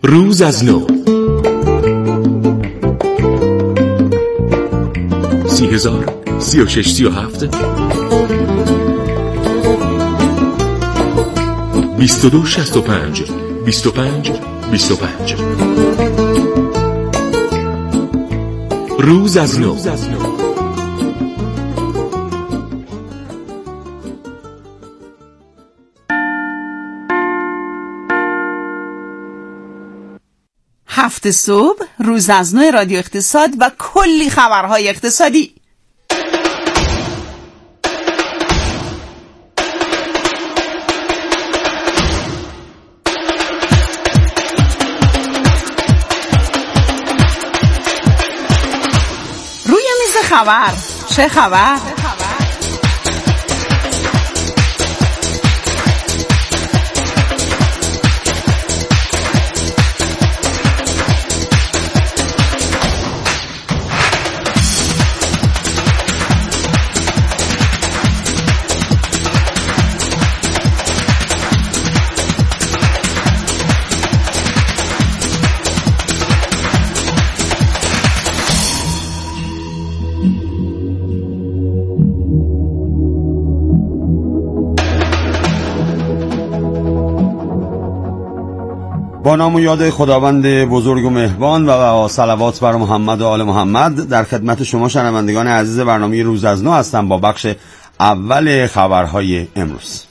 روز از نو 30,000 36 37 22 65 25 25. روز از نو. هفت صبح روز از نو رادیو اقتصاد و کلی خبرهای اقتصادی. روی میز خبر چه خبر؟ با نام و یاد خداوند بزرگ و مهربان و صلوات بر محمد و آل محمد، در خدمت شما شنوندگان عزیز برنامه روز از نو هستم با بخش اول خبرهای امروز.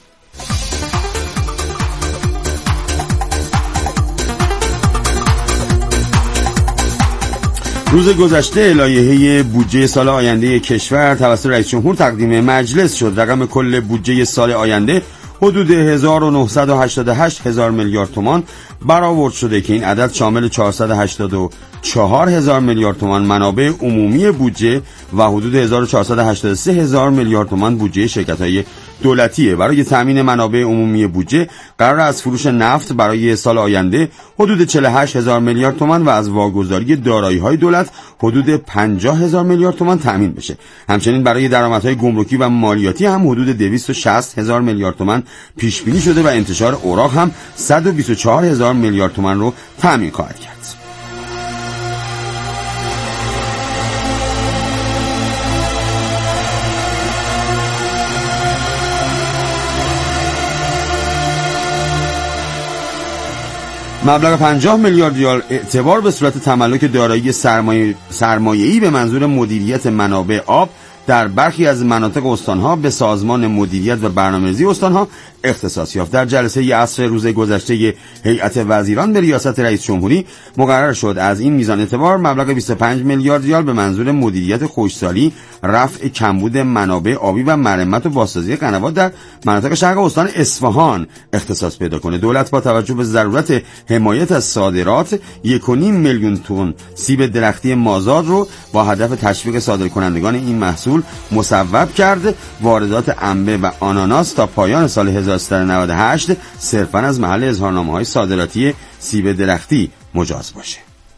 روز گذشته لایحه بودجه سال آینده کشور توسط رئیس جمهور تقدیم مجلس شد. رقم کل بودجه سال آینده حدود 1988 هزار میلیارد تومان برآورد شده که این عدد شامل 484 هزار میلیارد تومان منابع عمومی بودجه و حدود 1483 هزار میلیارد تومان بودجه شرکت‌های دولتیه. برای تامین منابع عمومی بودجه قرار از فروش نفت برای سال آینده حدود 48 هزار میلیارد تومان و از واگذاری دارایی‌های دولت حدود 50 هزار میلیارد تومان تامین بشه. همچنین برای درآمدهای گمرکی و مالیاتی هم حدود 260 هزار میلیارد تومان پیش بینی شده و انتشار اوراق هم 124 هزار میلیارد تومان رو تامین خواهد کرد. مبلغ 50 میلیارد ریال اعتبار به صورت تملک دارایی سرمایه‌ای به منظور مدیریت منابع آب در برخی از مناطق استانها به سازمان مدیریت و برنامه‌ریزی استانها اختصاص یافت. در جلسه عصر روز گذشته هیئت وزیران به ریاست رئیس جمهوری مقرر شد از این میزان اعتبار مبلغ 25 میلیارد ریال به منظور مدیریت خشکسالی، رفع کمبود منابع آبی و مرمت و بازسازی قنوات در مناطق شرق استان اصفهان اختصاص پیدا کنه. دولت با توجه به ضرورت حمایت از صادرات 1.5 میلیون تن سیب درختی مازاد رو با هدف تشویق صادرکنندگان این محصول مصوب کرد. واردات انبه و آناناس تا پایان سال 1398 صرفاً از محل اظهارنامه‌های صادراتی سیب درختی مجاز باشه.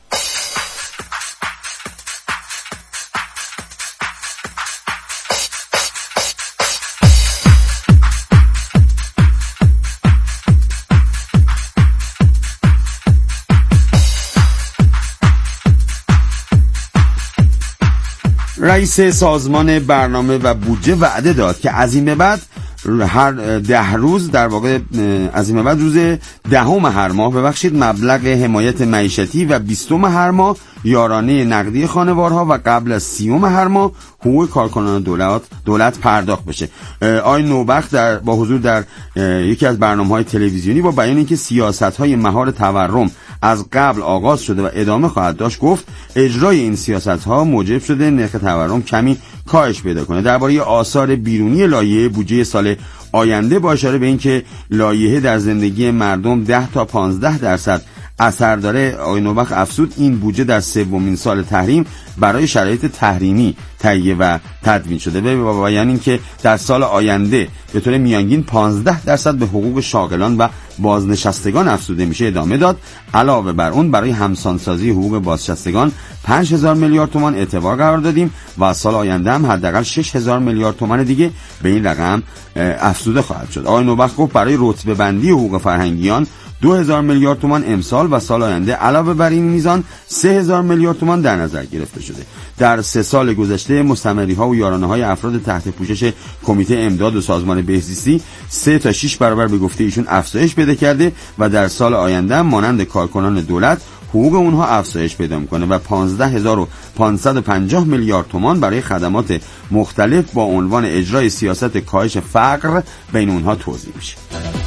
رئیس سازمان برنامه و بودجه وعده داد که از این به بعد هر 10 روز در واقع از این به بعد روز 10 هر ماه مبلغ حمایت معیشتی و 20 هر ماه یارانه نقدی خانوارها و قبل از 30 هر ماه حقوق کارکنان دولت پرداخت بشه. آقای نوبخت با حضور در یکی از برنامه‌های تلویزیونی با بیان اینکه سیاست‌های مهار تورم از قبل آغاز شده و ادامه خواهد داشت گفت اجرای این سیاست‌ها موجب شده نرخ تورم کمی کاهش پیدا کنه. درباره آثار بیرونی لایحه بودجه سال آینده با اشاره به اینکه لایحه در زندگی مردم 10 تا 15% اثر داره، آقای نوبخت افزود این بودجه در سومین سال تحریم برای شرایط تحریمی تهیه و تدوین شده و بیان اینکه در سال آینده به طور میانگین 15% به حقوق شاغلان و بازنشستگان افزوده میشه ادامه داد. علاوه بر اون برای همسانسازی حقوق بازنشستگان 5000 میلیارد تومان اعتبار قرار دادیم و سال آینده هم حداقل 6000 میلیارد تومان دیگه به این رقم افزوده خواهد شد. آقای نوبخت گفت برای رتبه بندی حقوق فرهنگیان 2000 میلیارد تومان امسال و سال آینده. علاوه بر این میزان 3000 میلیارد تومان در نظر گرفته شده. در 3 سال گذشته مستمری‌ها و یارانه‌های افراد تحت پوشش کمیته امداد و سازمان بهزیستی 3 تا 6 برابر به گفته ایشون افزایش پیدا کرده و در سال آینده مانند کارکنان دولت حقوق اونها افزایش پیدا میکنه و 15550 میلیارد تومان برای خدمات مختلف با عنوان اجرای سیاست کاهش فقر بین اونها توزیع میشه.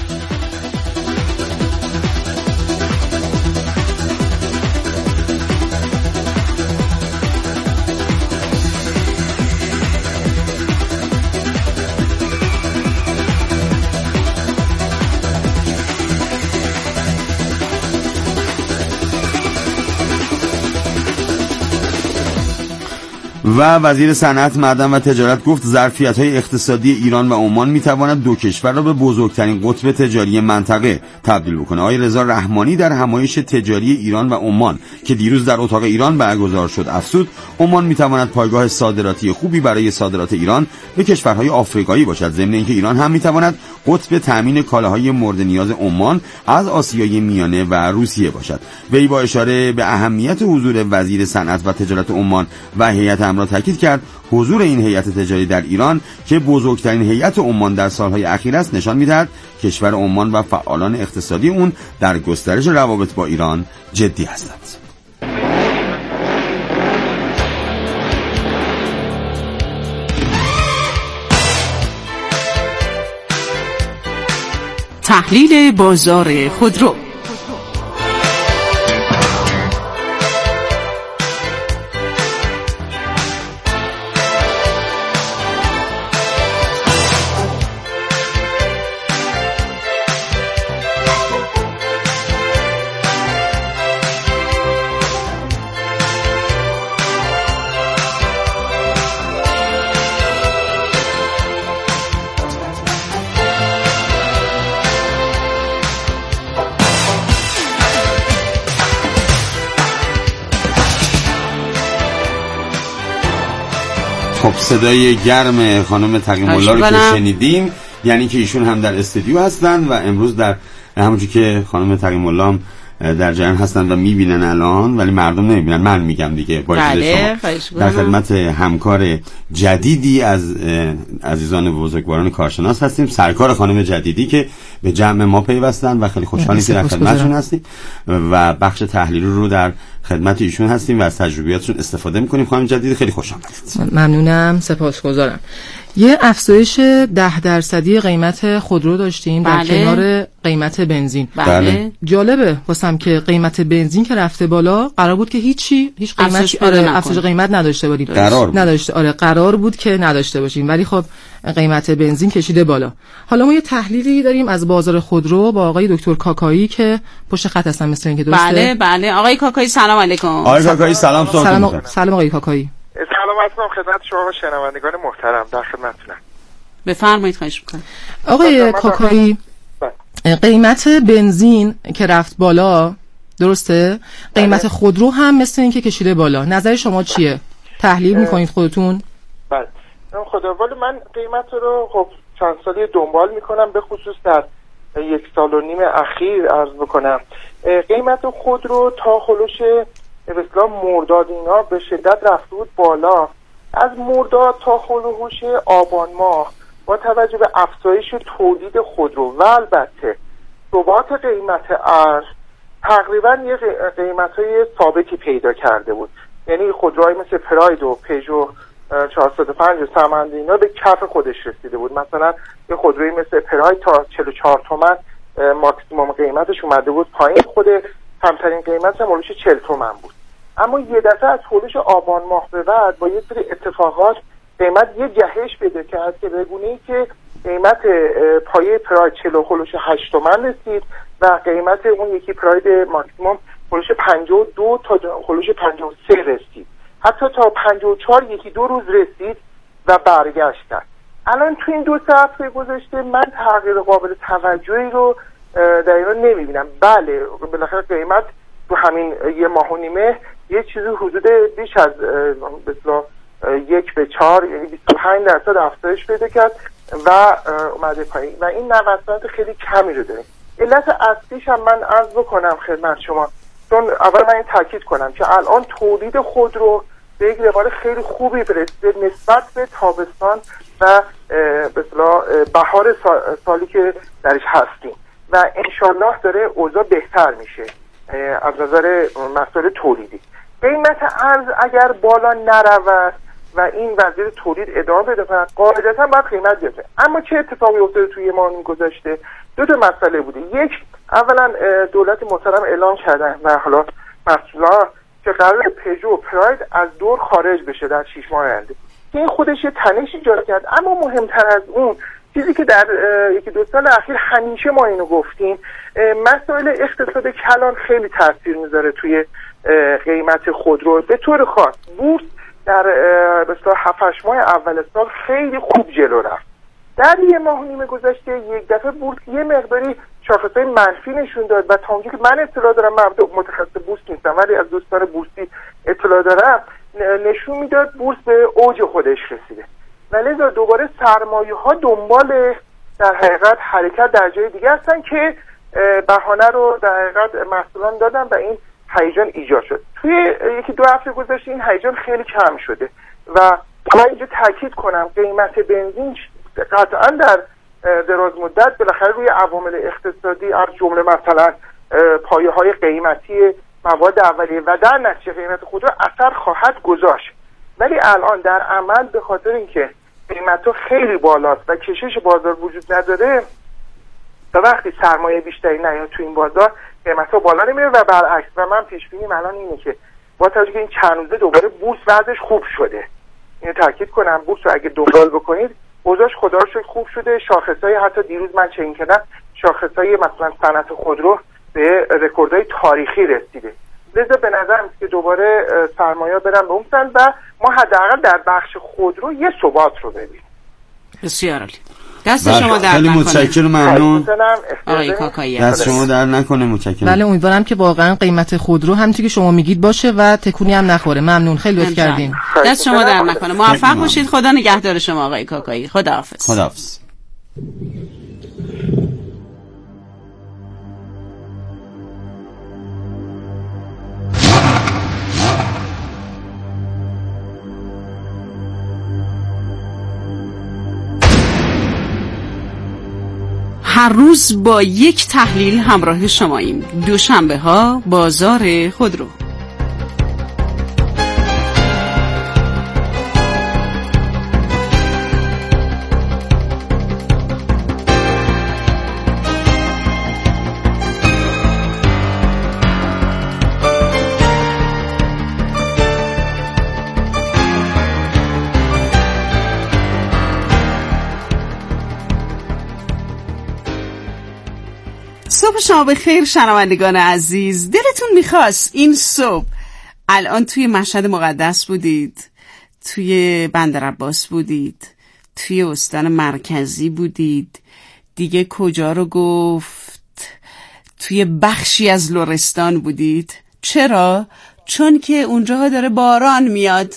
و وزیر صنعت، معدن و تجارت گفت ظرفیت‌های اقتصادی ایران و عمان می‌تواند دو کشور را به بزرگترین قطب تجاری منطقه تبدیل بکنه. آقای رضا رحمانی در همایش تجاری ایران و عمان که دیروز در اتاق ایران برگزار شد افزود عمان می‌تواند پایگاه صادراتی خوبی برای صادرات ایران به کشورهای آفریقایی باشد، ضمن اینکه ایران هم می‌تواند قطب تامین کالاهای مورد نیاز عمان از آسیای میانه و روسیه باشد. وی با اشاره به اهمیت حضور وزیر صنعت و تجارت عمان و هیئت را تاکید کرد حضور این هیئت تجاری در ایران که بزرگترین هیئت عمان در سالهای اخیر است نشان می‌دهد کشور عمان و فعالان اقتصادی اون در گسترش روابط با ایران جدی هستند. تحلیل بازار خودرو. خب صدای گرم خانم تقی‌الله رو که شنیدیم یعنی که ایشون هم در استودیو هستن و امروز در همونجوری که خانم تقی‌الله در جریان هستن و میبینن الان ولی مردم نمیبینن، من میگم دیگه با اجازه شما در خدمت همکار جدیدی از عزیزان بزرگواران کارشناس هستیم، سرکار خانم جدیدی که به جمع ما پیوستن و خیلی خوشحالیم که در خدمتشون هستیم و بخش تحلیلی رو در خدمت ایشون هستیم و از تجربیاتشون استفاده میکنیم. خانم جدیدی خیلی خوش آمدید. ممنونم، سپاسگزارم. یه افزایش 10% قیمت خودرو داشتیم در کنار قیمت بنزین. بله. جالبه واسم که قیمت بنزین که رفته بالا قرار بود که هیچ قیمت افزایش قیمت نداشته باشیم. قرار بود که نداشته باشیم ولی خب قیمت بنزین کشیده بالا. حالا ما یه تحلیلی داریم از بازار خودرو با آقای دکتر کاکایی که پشت خط هستن مثل اینکه درسته؟ بله آقای کاکایی سلام علیکم. آقای کاکایی سلام آقای کاکایی. سلام علیکم خدمت شما و شنوندگان محترم، در خدمتتونم. بفرمایید خواهش می‌کنم. آقای کاکایی قیمت بنزین که رفت بالا درسته؟ قیمت خودرو هم مثل اینکه کشیده بالا. نظر شما چیه؟ تحلیل می‌کنید خودتون؟ بله. خداوند من قیمت رو خب چند سالی دنبال می‌کنم، به خصوص در 1.5 سال اخیر عرض بکنم. قیمت خودرو تا خلوش به اصطلاح مرداد اینا به شدت رفته بود بالا. از مرداد تا خلوش آبان ماه با توجه به افزایش تولید خودرو و البته ثبات قیمت ارز تقریبا یه قیمت‌های ثابتی پیدا کرده بود. یعنی خودروهای مثل پراید و پژو 405 و سمند اینا به کف خودش رسیده بود. مثلا یه خودروی مثل پراید تا 44 تومن ماکسیموم قیمتش اومده بود پایین، خود کمترین قیمتش هم 40 تومن بود. اما یه دفعه از خلوش آبان ماه به بعد با یه سری اتفاقات قیمت یه جهش پیدا کرد که به گونه‌ای که قیمت پایه پراید 48 تومن رسید و قیمت اون یکی پراید ماکسیموم خلوش 52 تا خلوش 53 رسید. حتی تا 54 یکی دو روز رسید و برگشت کرد. الان تو این 2 هفته گذشته من تغییر قابل توجهی رو در ایران نمیبینم. بله بالاخره قیمت تو همین یه ماه و نیمه یه چیزی حدود بیش از مثلا 1/4 یعنی 25% افزایش پیدا کرد و اومده پایین و این نوسانات خیلی کمی رو داریم. علت اصلیش هم من عرض بکنم خدمت شما، چون اول من این تاکید کنم که الان تولید خودرو به یک روال خیلی خوبی برسیده نسبت به تابستان و به اصطلاح بهار سالی که درش هستیم و انشالله داره اوضاع بهتر میشه از نظر مسائل تولیدی. قیمت ارز اگر بالا نرود و این وضعیت تولید ادامه بده قاعدتا باید قیمت بیفته. اما چه اتفاقی افتاده توی ماه گذشته؟ دو تا مسئله بوده. یک، اولا دولت محترم اعلام کردن و حالا مسئولان که قرار پژو و پراید از دور خارج بشه در 6 ماه آینده. این خودش یه تنش ایجاد کرد. اما مهمتر از اون چیزی که در 1-2 سال اخیر همیشه ما اینو گفتیم، مسائل اقتصاد کلان خیلی تاثیر میذاره توی قیمت خودرو. به طور خاص بورس در مثلا 7-8 ماه اول سال خیلی خوب جلو رفت. در 1 ماه و نیم گذشته یک دفعه بورس یه مقداری شاخصهای منفی نشون داد و تا اونجایی که من اطلاع دارم، من متخصص بورس نیستم ولی از دوستان بورسی اطلاع دارم، نشون میداد بورس به اوج خودش رسیده و لذا دوباره سرمایه ها دنبال در حقیقت حرکت در جای دیگه هستن که بهانه رو در حقیقت مسئولان دادن و این هیجان ایجاد شد. توی 1-2 هفته گذشته این هیجان خیلی کم شده و من اینجا تاکید کنم قیمت بنزین قطعا در دراز مدت بالاخره روی عوامل اقتصادی از جمله مثلا پایه‌های قیمتی مواد اولیه و در نتیجه قیمت خودرو اثر خواهد گذاشت، ولی الان در عمل به خاطر اینکه قیمت‌ها خیلی بالاست و کشش بازار وجود نداره و وقتی سرمایه بیشتری نیاد تو این بازار قیمت‌ها بالا نمیره و برعکس. و من پیش بینیم الان اینه که با توجه که این چند روزه دوباره بورس وضعش خوب شده، اینو تاکید کنم، بورس رو اگه دنبال بکنید اوضاعش خدا رو شکر خوب شده. شاخص‌های حتی دیروز من چنین کردم، شاخص‌های مثلا صنعت خودرو به رکوردهای تاریخی رسیده. لذا به نظر میاد که دوباره سرمایه‌ها برن به اون سمت و ما حداقل در بخش خودرو یه ثبات رو ببینیم. بسیار عالی. دست شما در خیلی نکنه. متشکرم، ممنون. آقای کاکایی دست شما در نکنه، متشکرم. بله امیدوارم که واقعا قیمت خودرو همونطوری که شما میگید باشه و تکونی هم نخوره. ممنون، خیلی لطف کردین. دست شما در نکنه. موفق باشید. خدا نگهدار شما آقای کاکایی. خداحافظ. خداحافظ. هر روز با یک تحلیل همراه شماییم. دوشنبه ها بازار خودرو. صبح شما بخیر شنوندگان عزیز. دلتون میخواست این صبح الان توی مشهد مقدس بودید، توی بندرعباس بودید، توی استان مرکزی بودید، دیگه کجا رو گفت، توی بخشی از لرستان بودید. چرا؟ چون که اونجا داره باران میاد.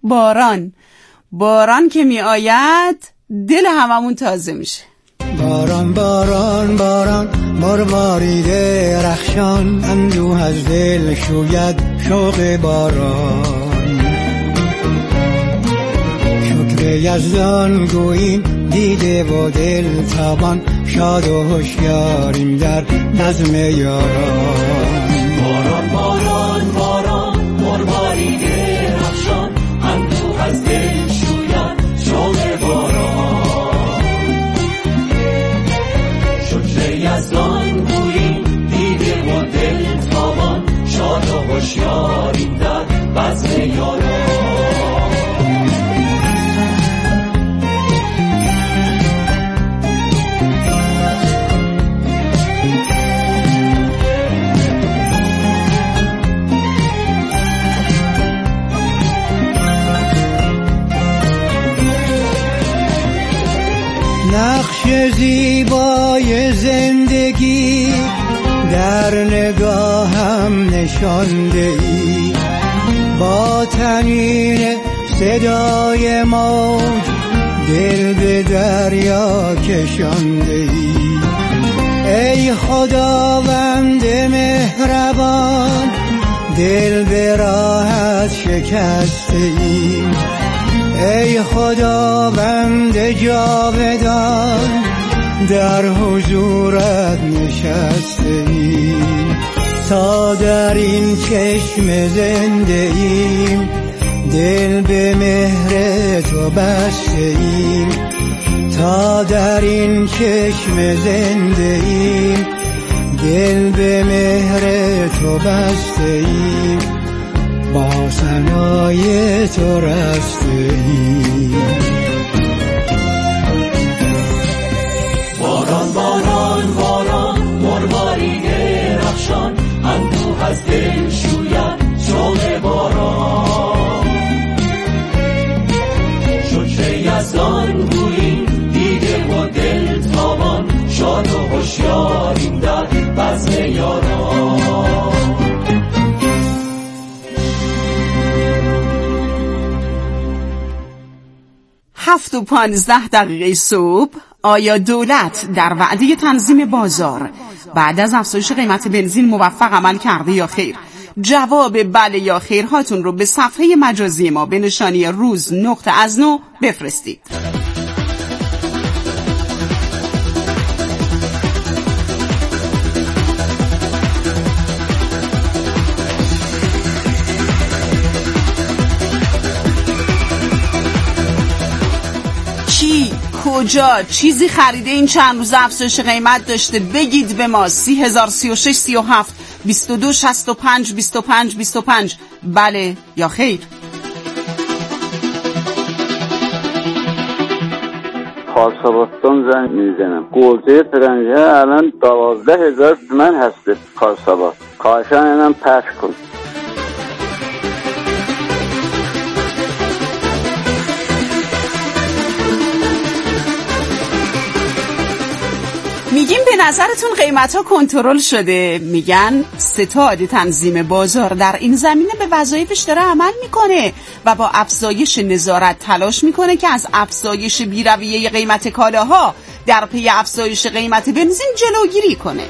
باران که میآید دل هممون تازه میشه. باران باران باران مروارید رخشان، اندوه از دل شوید شوق باران. شکر یزدان گوییم دیده و دل تابان، شاد و هوشیاریم در نظم یاران. باران باران باران مروارید رخشان، اندوه از دل شوید شوق باران. یزدان گوییم دیده و دل تابان، شاد و هوشیاریم در بزم یاران. نقش زیبای زندگی در نگاهم نشانده ای، با طنین صدای موج دل به دریا کشانده ای. ای خداوند مهربان دل به راحت شکسته ایم، ای خداوند جاودان در حضورت نشسته ایم. تا در این چشم زنده ایم دل به مهر تو بسته ایم، تا در این چشم زنده ایم دل به مهر تو بسته ایم، با ثنای تو رسته ایم. باران باران باران مروارید رخشان، اندوه از دل شوید شوق باران. شکر یزدان گوییم دیده و دل تابان، شاد و هوشیاریم در بزم یاران. 7:15 صبح. آیا دولت در وعده تنظیم بازار بعد از افزایش قیمت بنزین موفق عمل کرده یا خیر؟ جواب بله یا خیر هاتون رو به صفحه مجازی ما به نشانی روز.از9 بفرستید. کجا چیزی خریده این چند روز افزایش قیمت داشته؟ بگید به ما. 30,036 37 22 65 25 25. بله یا خیر؟ کارساباستان زنگ میزنم. گوجه فرنگی الان 12,000 تومان هست. کارساباست کاشان اینم پخش کن. میگیم به نظرتون قیمت ها کنترل شده؟ میگن ستاد تنظیم بازار در این زمینه به وظایفش داره عمل میکنه و با افزایش نظارت تلاش میکنه که از افزایش بی‌رویه قیمت کالاها در پی افزایش قیمت بنزین جلوگیری کنه.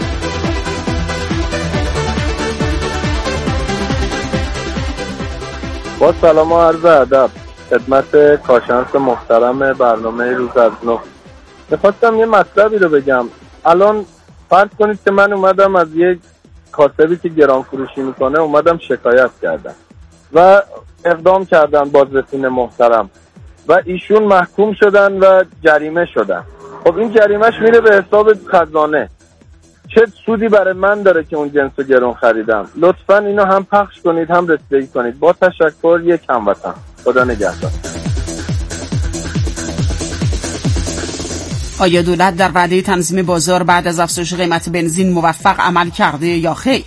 با سلام و عرض ادب خدمت کارشناس محترم برنامه روز از نو. میخواستم یه مطلبی رو بگم. الان فرض کنید که من اومدم از یک کاسبی که گران فروشی میکنه اومدم شکایت کردم و اقدام کردن بازرسین محترم و ایشون محکوم شدن و جریمه شدن. خب این جریمهش میره به حساب خزانه. چه سودی برای من داره که اون جنس رو گران خریدم؟ لطفاً اینو هم پخش کنید هم رسیدگی کنید. با تشکر. یک هموطن. خدا نگهدار. آیا دولت در وعده تنظیم بازار بعد از افزایش قیمت بنزین موفق عمل کرده یا خیر؟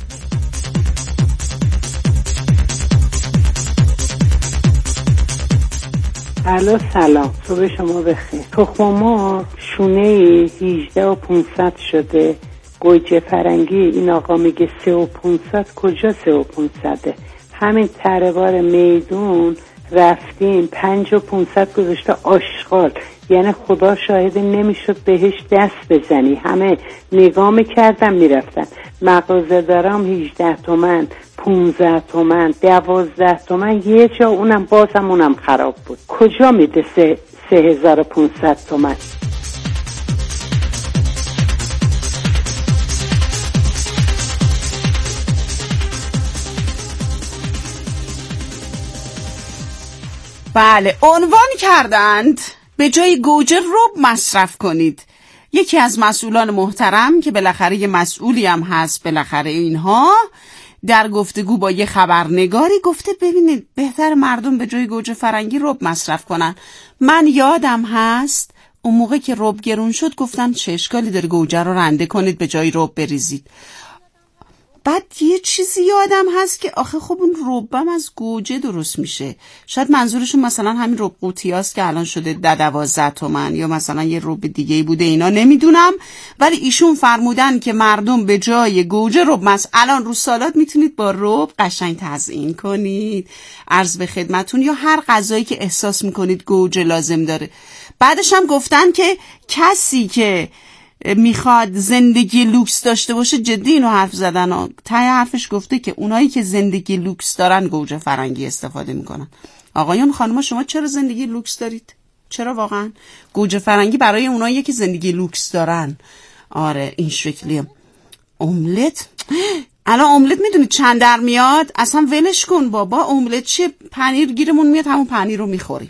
الو سلام، صبح شما بخیر. تخم ما شونه 18,500 شده. گوجه فرنگی این آقا میگه 3,500. کجا 3,500؟ همین تربار میدون رفتیم 5,500 گذاشته آشغال. یعنی خدا شاهد نمیشد بهش دست بزنی. همه نگاه میکردن میرفتن. مغازه دارم 18 تومن 15 تومن 12 تومن. یه جا اونم بازم اونم خراب بود. کجا میده 3,500 تومن؟ بله، عنوان کردند به جای گوجه رب مصرف کنید. یکی از مسئولان محترم که بالاخره یه مسئولی هم هست، بالاخره اینها در گفتگو با یه خبرنگاری گفته ببینید بهتر مردم به جای گوجه فرنگی رب مصرف کنن. من یادم هست اون موقع که رب گرون شد گفتن چه اشکالی داره گوجه رو رنده کنید به جای رب بریزید. بعد یه چیزی یادم هست که آخه خب اون ربم از گوجه درست میشه. شاید منظورشون مثلا همین رب قوطیاست که الان شده 12 تومن یا مثلا یه رب دیگه بوده، اینا نمیدونم. ولی ایشون فرمودن که مردم به جای گوجه رب الان رو سالاد میتونید با رب قشنگ تزیین کنید، عرض به خدمتون، یا هر غذایی که احساس میکنید گوجه لازم داره. بعدش هم گفتن که کسی که میخواد زندگی لوکس داشته باشه جدی اینو حرف زدن. ته حرفش گفته که اونایی که زندگی لوکس دارن گوجه فرنگی استفاده میکنن. آقایان خانم‌ها شما چرا زندگی لوکس دارید؟ چرا واقعا؟ گوجه فرنگی برای اونایی که زندگی لوکس دارن. آره این شکلیه. املت الان املت میدونی چند در میاد؟ اصلا ولش کن بابا. املت چیه؟ پنیر گیرمون میاد، همون پنیر رو میخوریم.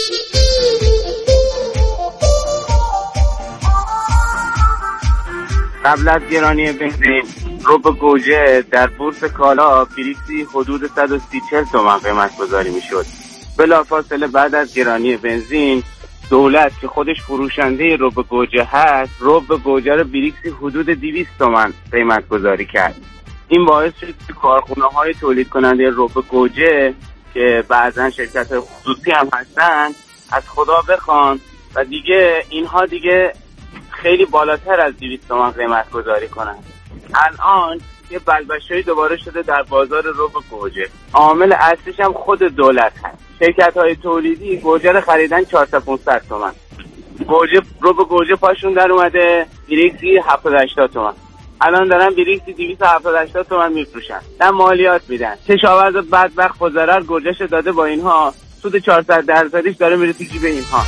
قبل از گرانی بنزین رب گوجه در بورس کالا بریکسی حدود 130-140 تومان قیمت گذاری میشد. بلافاصله بعد از گرانی بنزین دولت که خودش فروشنده رب گوجه هست، رب گوجه رو بریکسی حدود 200 تومان قیمت گذاری کرد. این باعث شد که کارخونه‌های تولید کننده رب گوجه که بعضا شرکت خصوصی هم هستن از خدا بخوان و دیگه اینها دیگه خیلی بالاتر از 200 تومان قیمت گذاری کنن. الان یه بلبشوی دوباره شده در بازار رب گوجه. عامل اصلیش هم خود دولت هست. شرکت‌های تولیدی گوجه رو خریدن 400-500 تومان. گوجه رب گوجه پاشون در اومده بریکسی 70-80 تومان. الان دارن بریکسی 270-80 تومان میفروشن. نه مالیات میدن. کشاورز بدبخت با ضرر گوجهش داده با اینها، سود 400% داره میره تو جیب اینها.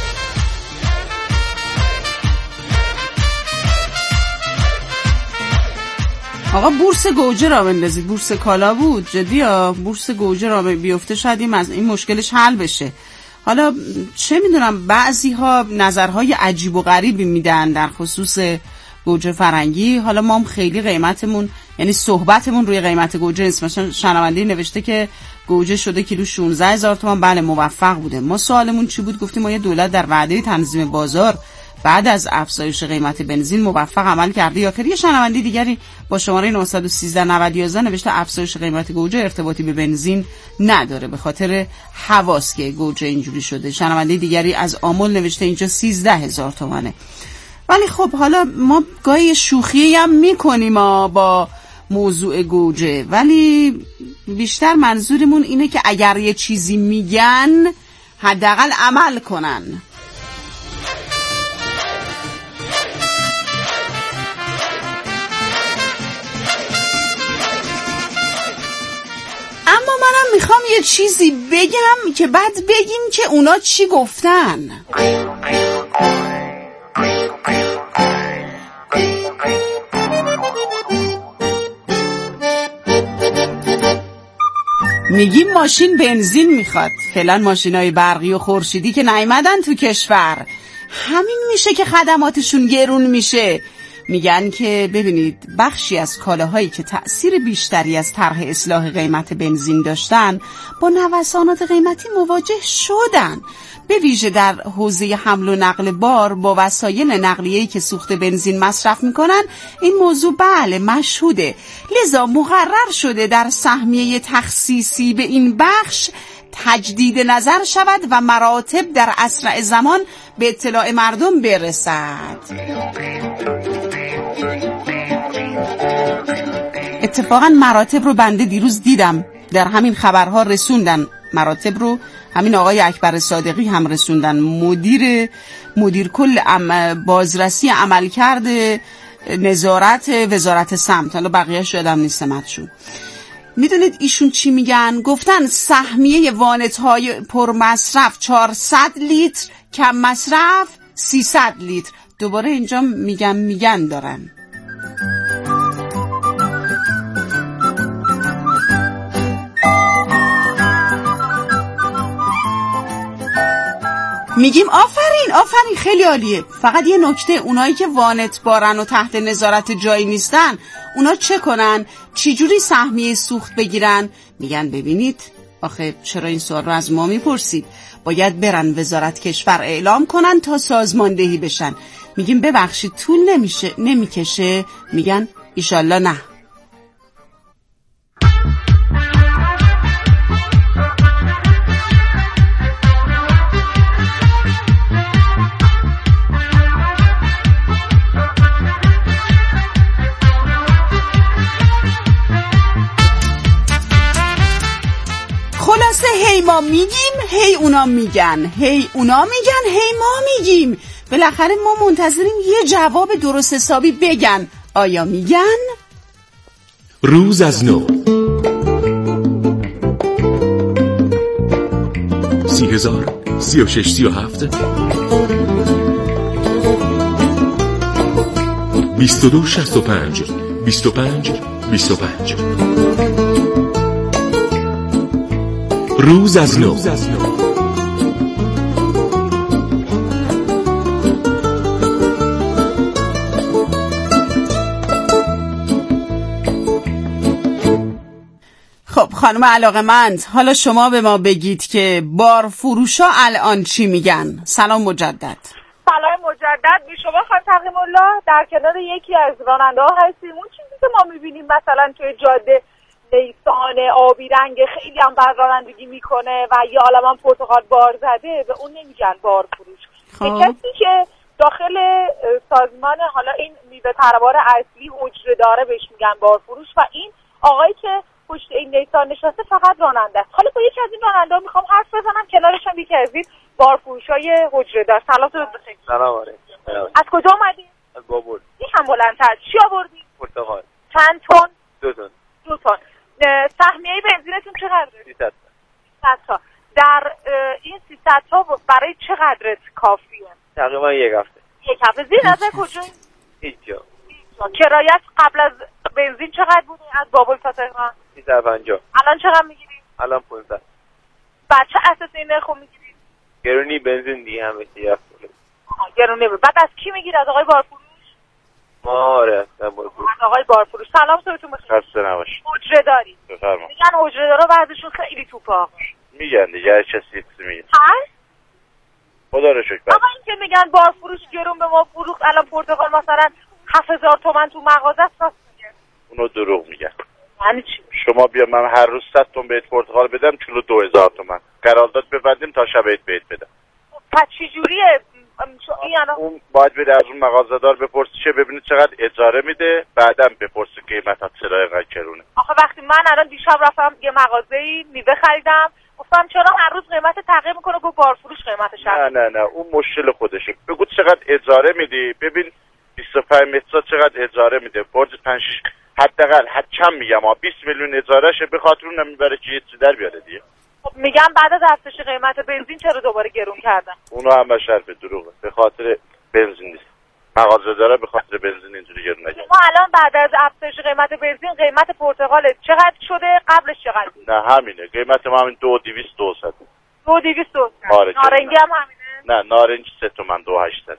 آقا بورس گوجه را بندازید. بورس کالا بود جدی ها. بورس گوجه را بیفته شاید این مشکلش حل بشه. حالا چه میدونم بعضی ها نظرهای عجیب و غریبی میدن در خصوص گوجه فرنگی. حالا ما هم خیلی قیمتمون یعنی صحبتمون روی قیمت گوجه نیست. مثلا شنونده نوشته که گوجه شده کیلو 16,000 تومان. بله موفق بوده. ما سوالمون چی بود؟ گفتیم ما یه دولت در وعده تنظیم بازار بعد از افزایش قیمت بنزین موفق عمل کرده یا خیر. یه شنونده دیگری با شماره 913-9011 نوشته افزایش قیمت گوجه ارتباطی به بنزین نداره، به خاطر حواس که گوجه اینجوری شده. شنونده دیگری از آمل نوشته اینجا 13,000 تومانه. ولی خب حالا ما گاهی شوخی هم میکنیم با موضوع گوجه، ولی بیشتر منظورمون اینه که اگر یه چیزی میگن حداقل عمل کنن. اما منم میخوام یه چیزی بگم که بعد بگیم که اونا چی گفتن. میگیم ماشین بنزین میخواد. فعلا ماشینای برقی و خورشیدی که نیامدن تو کشور، همین میشه که خدماتشون گرون میشه. میگن که ببینید بخشی از کالاهایی که تأثیر بیشتری از طرح اصلاح قیمت بنزین داشتن با نوسانات قیمتی مواجه شدن، به ویژه در حوزه حمل و نقل بار با وسایل نقلیه‌ای که سوخت بنزین مصرف میکنن. این موضوع بله مشهوده، لذا مقرر شده در سهمیه تخصیصی به این بخش تجدید نظر شود و مراتب در اسرع زمان به اطلاع مردم برسد. اتفاقا مراتب رو بنده دیروز دیدم در همین خبرها رسوندن. مراتب رو همین آقای اکبر صادقی هم رسوندن، مدیر کل بازرسی عملکرد نظارت وزارت سمت. حالا بقیه‌اش یادم نیست سمتشون. میدونید ایشون چی میگن؟ گفتن سهمیه وانت‌های پرمصرف 400 لیتر، کم مصرف 300 لیتر. دوباره اینجا میگن دارن. میگیم آفرین خیلی عالیه. فقط یه نکته، اونایی که وانت بارن و تحت نظارت جایی نیستن اونا چه کنن؟ چجوری سهمیه سوخت بگیرن؟ میگن ببینید آخه چرا این سوال رو از ما میپرسید؟ باید برن وزارت کشور اعلام کنن تا سازماندهی بشن. میگیم ببخشید طول نمیکشه؟ میگن ایشالله نه. خلاصه هی ما میگیم هی اونا میگن، هی اونا میگن هی ما میگیم. بالاخره ما منتظریم یه جواب درست حسابی بگن. آیا میگن؟ روز از نو 30,000 36 37 22 65 25 25 روز از نو. خب خانم علاقه‌مند، حالا شما به ما بگید که بارفروشا الان چی میگن؟ سلام مجدد. سلام مجدد. بی شما خانم تقیم الله در کنار یکی از راننده ها هستیم. اون چیزی که ما میبینیم مثلا توی جاده نیسان آبی رنگ خیلی هم بر رانندگی میکنه و یه عالم هم پرتقال بار زده، به اون نمیگن بارفروش. کسی که داخل سازمان حالا این میوه تروار اصلی حجره داره بهش میگن بارفروش و این آقایی که پشت این نیسان نشسته فقط راننده است. حالا با یکی از این راننده‌ها میخوام حرف بزنم، کنارش هم یکی از این بارفروشای حجره دار. سلام بخیر. سلام علیکم. از کجا اومدی؟ از بابل. یکم بلندتر. چی آوردی؟ پرتقال. چند تن؟ 2 تن. 2 تن. سهمیه بنزینتون چقدره؟ 300 تا. در این 300 تا برای چقدر کافیه؟ تقریبا یک هفته. یک هفته. زیر نظر کجایی؟ هیچ جا. کرایت قبل از بنزین چقدر بوده از بابل تا تهران؟ 350. الان چقدر میگیری؟ الان 500. بعد چه اساس این نرخو میگیری؟ گرونی بنزین دیگه هم بشه. گرونی. بعد از کی میگیری؟ از آقای بارفروش؟ آره از بارفروش. از آقای بارفروش. سلام صبحتون بخیر. خسته نباش. حجره داری؟ بفرما. میگن حجره دارا بعضشون خیلی توپا میگن دیگه هر کسی میگه. هست؟ خدا رو شکر. اما این که میگن بارفروش گرون به ما فروخت، الان پرتقال مثلا 7000 تومان تو مغازه است، راست میگه؟ اونو دروغ میگن. یعنی چی؟ شما بیا من هر روز 100 تن بهت پرتقال بدم، کیلو 2000 تومان. قرارداد ببندیم تا شب بهت بدم. پس چه جوریه؟ اون باید بره از اون مغازه‌دار بپرسی چه ببینید چقدر اجاره میده، بعدم بپرسی قیمت چرا اینقدر کرونه. آخه وقتی من الان دیشب رفتم یه مغازه‌ای میوه خریدم، گفتم چرا هر روز قیمت تغییر میکنه؟ گفت بارفروش قیمتش نه اون مشکل خودشه. بگو چقدر اجاره میدی، ببین 25 متر چقدر اجاره میده. برج 5 حداقل چند میگم 20 میلیون اجارهشه، به خاطر اون نمیبره که یه چیزی در بیاره دیگه. خب میگم بعد از افزایش قیمت بنزین چرا دوباره گرون کردن؟ اونو هم شرط دروغه، به خاطر بنزین نیست. مغازه داره به خاطر بنزین اینجوری گرون نگه. ما الان بعد از افزایش قیمت بنزین قیمت پرتقال چقدر شده؟ قبلش چقدر بود؟ نه همینه، قیمت ما همین 2200 200. 2200. آره. نارنگی هم همینه؟ نه نارنج 3 تومن 2800.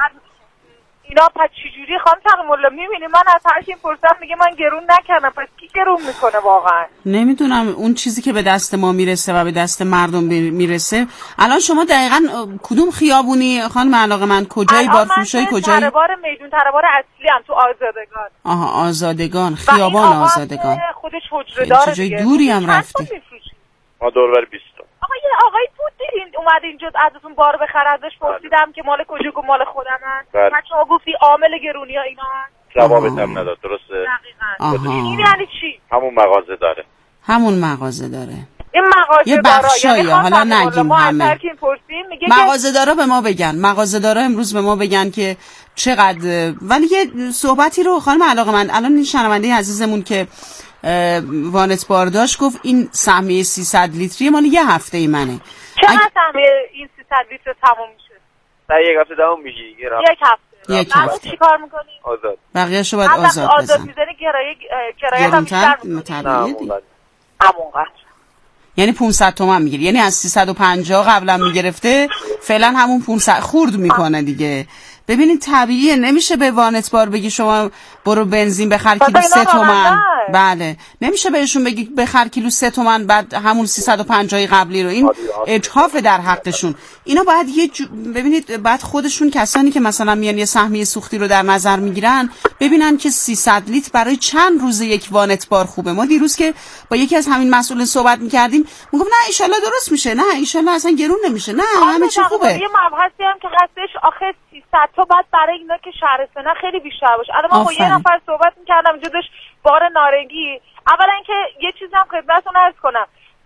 اینا پس چجوری خانم تقیم الله؟ میبینی من از هر کی پرسیدم میگه من گرون نکردم، پس کی گرون میکنه واقعا؟ نمیدونم. اون چیزی که به دست ما میرسه و به دست مردم میرسه. الان شما دقیقاً کدوم خیابونی خانم علاقه‌مند؟ کجایی؟ بارفروشای کجایی؟ تروار میدون تروار اصلی هم تو آزادگان. آها آزادگان، خیابان آزادگان. خودش حجره داره. چه جای دوری هم رفتی؟ ما دوربر 20 تا. آقا یه آقای بود دیدین اومد اینجا ازتون بار بخره، ازش پرسیدم که مال کجا؟ گفت مال خودمن. بعد شما گفتی عامل گرونی‌ها اینا جوابت هم نداد. درسته؟ دقیقاً. این یعنی چی؟ همون مغازه داره. همون مغازه داره. این مغازه یه بخشایی حالا نگیم همه. مغازه دارا به ما بگن. مغازه دارا امروز به ما بگن که چقدر. ولی یه صحبتی رو خانم علاقه‌مند، الان این شنونده عزیزمون که وانت بار داشت گفت این سهمیه 300 لیتری مال یه هفته ای منه. چقدر سهمیه این 300 لیتر تموم میشه؟ در یک هفته تموم میشه. یک هفته. چی کار میکنی؟ آزاد. بقیه‌شو باید آزاد بزن. میزنی کرایه هم بیشتر میکنی. همونقدر. یعنی 500 تومان میگیره. یعنی از 350 قبلا میگرفته فعلا همون 500 خورد میکنه دیگه. ببینید طبیعیه، نمیشه به وانت بار بگی شما برو بنزین بخر کیلو 3 تومن. بله نمیشه بهشون بگی بخر کیلو 3 تومن بعد همون 350 قبلی رو. این اجحاف در حقشون. اینا باید ببینید بعد خودشون کسانی که مثلا میان یه سهمیه سوختی رو در نظر میگیرن ببینن که 300 لیتر برای چند روز یک وانت بار خوبه. ما دیروز که با یکی از همین مسئولین صحبت میکردیم میگفت نه ان درست میشه، نه ان اصلا گرون نمیشه، نه همه چی خوبه. یه مبحثی هم که هستش آخه 300 تا بعد برای اینا که شهرستانه خیلی بیشتر باشه. الان من با یه نفر صحبت میکردم اینجا داشت بار نارنگی. اولا اینکه یه چیزی هم خدمتتون عرض کنم،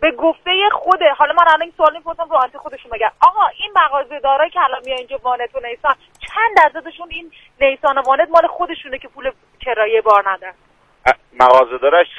به گفته خوده. حالا من الان این سوال میپرسم رو آنتی خودشون بگن آقا این مغازه‌دارا که الان میان اینجا وانت و نیسان چند درصدشون این نیسان و وانت مال خودشونه که پول کرایه بار ندن؟ مغازه‌دارش